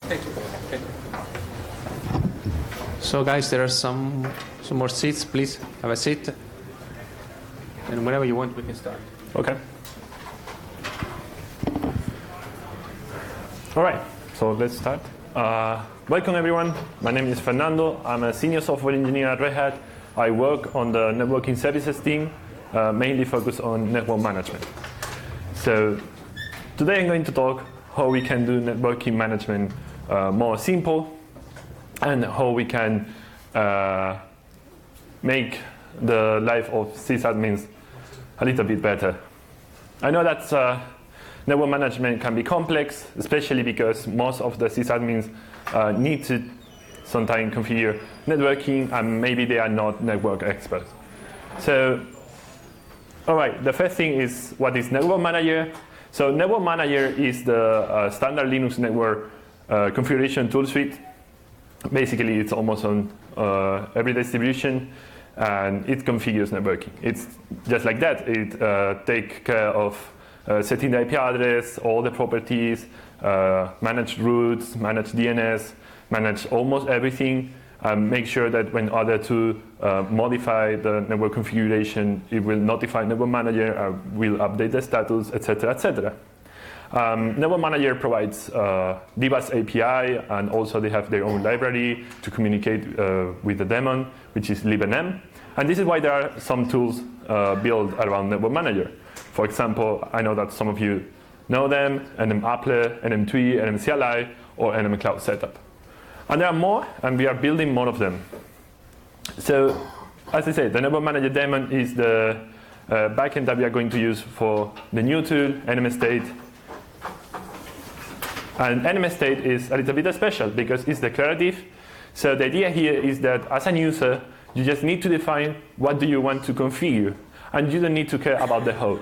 Thank you. So guys, there are some more seats. Please have a seat. And whenever you want, we can start. Okay. All right, so let's start. Welcome everyone. My name is Fernando. I'm a senior software engineer at Red Hat. I work on the networking services team, mainly focused on network management. So today I'm going to talk how we can do networking management more simple and how we can make the life of sysadmins a little bit better. I know that network management can be complex, especially because most of the sysadmins need to sometimes configure networking and maybe they are not network experts. So, all right, the first thing is what is Network Manager? So Network Manager is the standard Linux network configuration tool suite. Basically, it's almost on every distribution, and it configures networking. It's just like that. It takes care of setting the IP address, all the properties, manage routes, manage DNS, manage almost everything, and make sure that when other two modify the network configuration, it will notify Network Manager, will update the status, etc., etc. Network Manager provides DBaaS API, and also they have their own library to communicate with the daemon, which is libnm. And this is why there are some tools built around Network Manager. For example, I know that some of you know them: nmapplet, nm-twi, nmCLI, or nm Cloud Setup. And there are more, and we are building more of them. So, as I said, the Network Manager daemon is the backend that we are going to use for the new tool, nmState. And nmState is a little bit special because it's declarative. So the idea here is that as a user, you just need to define what do you want to configure, and you don't need to care about the how.